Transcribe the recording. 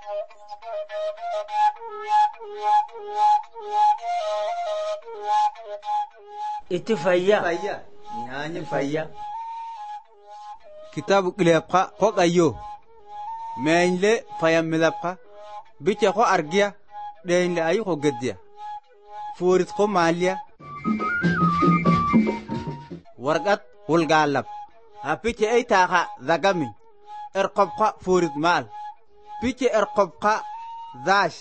Itifaya. Nyaanyi fayya. Kitabu Qileepqa ko qayyo meeynle fayammilapqa bicha ko argiya dheeynle ayi ko geddiya fuurit ko maaliya warqat wulgaallab hapiche ey taaqa zagami erqobqa fuurit maal piche erqobqa zaash